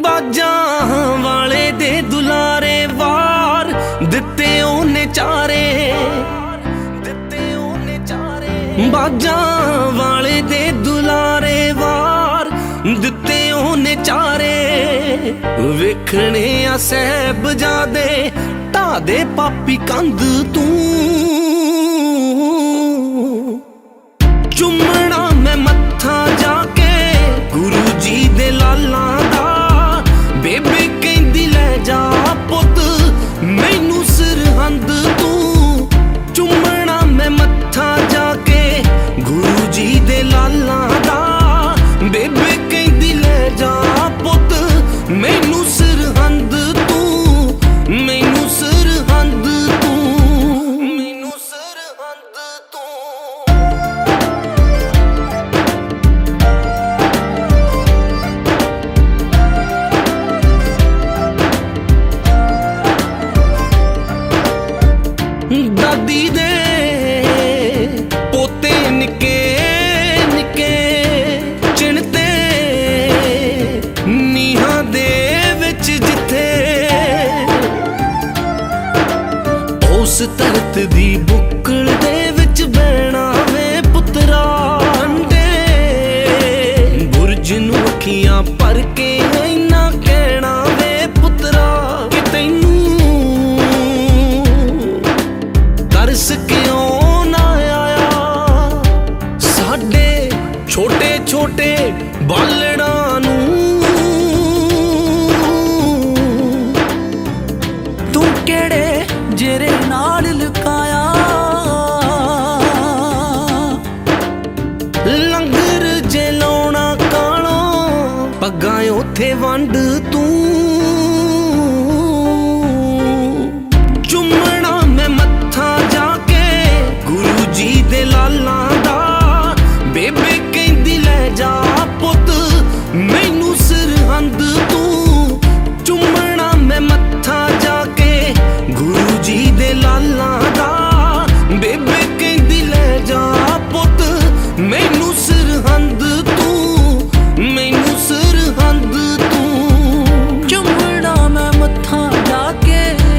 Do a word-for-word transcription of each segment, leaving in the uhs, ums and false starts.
ਬਾਜਾਂ ਵਾਲੇ ਦੇ ਦੁਲਾਰੇ ਵਾਰ ਦਿੱਤੇ ਉਹਨੇ ਚਾਰੇ, ਦਿੱਤੇ ਉਹਨੇ ਚਾਰੇ। ਬਾਜਾਂ ਵਾਲੇ ਦੇ ਦੁਲਾਰੇ ਵਾਰ ਦਿੱਤੇ ਉਹਨੇ ਚਾਰੇ। ਵੇਖਣੇ ਆ ਸਾਹਿਬਜ਼ਾਦੇ ਢਾਹ ਦੇ ਪਾਪੀ ਕੰਧ ਤੂੰ। ਚੁੰਮਣਾ ਮੈਂ ਮੱਥਾ ਜਾ ਕੇ ਗੁਰੂ ਜੀ ਦੇ ਲਾਲਾਂ ਦਾ। ਬੇਬੇ ਕਹਿੰਦੀ ਲੈ ਜਾ ਪੁੱਤ ਮੈਨੂੰ ਸਰਹੰਦ ਤੂੰ। ਚੁੰਮਣਾ ਮੈਂ ਮੱਥਾ ਜਾ ਕੇ ਗੁਰੂ ਜੀ ਦੇ ਲਾਲਾਂ ਦਾ। ਬੇਬੇ ਕਹਿੰਦੀ ਲੈ ਜਾ ਪੁੱਤ ਮੈਨੂੰ ਸਰਹੰਦ ਤੂੰ, ਮੈਨੂੰ ਸਰਹੰਦ ਤੂੰ, ਮੈਨੂੰ ਸਰਹੰਦ ਤੂੰ। ਦਾਦੀ ਦੇ ਪੋਤੇ ਨਿੱਕੇ ਨਿੱਕੇ ਚਿਣਤੇ ਨੀਹਾਂ ਦੇ ਵਿੱਚ ਜਿੱਥੇ ਉਸ ਧਰਤ ਦੀ ਬੁੱਕਲ ਦੇ ਵਿੱਚ ਬਹਿਣਾ ਵੇ ਪੁੱਤਰਾ। ਅੰਡੇ ਬੁਰਜ ਨੂੰ ਅੱਖੀਆਂ ਭਰ ਕੇ ਇੰਨਾ ਕਹਿਣਾ ਵੇ ਪੁੱਤਰਾ ਕਿ ਤੈਨੂੰ ਤਰਸ ਕਿਉਂ ਨਾ ਆਇਆ ਸਾਡੇ ਛੋਟੇ ਛੋਟੇ ਬਾਲੜਾਂ ਨੂੰ। ਤੂੰ ਕਿਹੜੇ ਜੇਰੇ ਨਾਲ ਲੁਕਾਇਆ ਲੰਗਰ ਜੇ ਲਾਉਣਾ ਕਾਲੋਂ ਪੱਗਾਂ ਉੱਥੇ ਵੰਡ ਤੂੰ। ਚੁੰਮਣਾ ਮੈਂ ਮੱਥਾ ਜਾ ਕੇ ਗੁਰੂ ਜੀ ਦੇ ਲਾਲਾਂ ਦਾ। ਬੇਬੇ ਕਹਿੰਦੀ ਲੈ ਜਾ ਪੁੱਤ ਮੈਨੂੰ ਸਰਹੰਦ ਤੂੰ। ਚੁੰਮਣਾ ਮੈਂ ਮੱਥਾ ਜਾ ਕੇ ਗੁਰੂ ਜੀ ਦੇ ਲਾਲਾਂ ਦਾ। ਬੇਬੇ ਕਹਿੰਦੀ ਲੈ ਜਾ ਪੁੱਤ ਮੈਨੂੰ ਸਰਹੰਦ ਤੂੰ, ਮੈਨੂੰ ਸਰਹੰਦ ਤੂੰ। ਚੁੰਮਣਾ ਮੈਂ ਮੱਥਾ ਜਾ ਕੇ,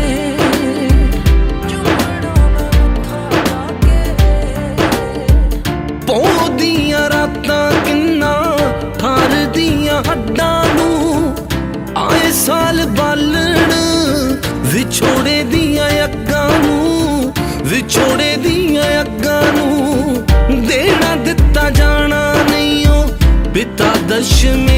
ਚੁੰਮਣਾ ਮੈਂ ਮੱਥਾ ਜਾ ਕੇ। ਪੌਂ ਦੀਆਂ ਰਾਤਾਂ ਕਿੰਨਾ ਠਾਰਦੀਆਂ ਹੱਡਾਂ ਨੂੰ। ਆਏ ਸਾਲ ਬਾਲਣ ਵਿਛੋੜੇ ਦੀਆਂ ਅੱਗਾਂ ਨੂੰ, ਵਿਛੋੜੇ ਦੀਆਂ ਅੱਗਾਂ ਨੂੰ। ਦੇਣਾ ਦਿੱਤਾ ਜਾਣਾ ਨਹੀਂ ਓ ਪਿਤਾ ਦਸ਼ਮੇ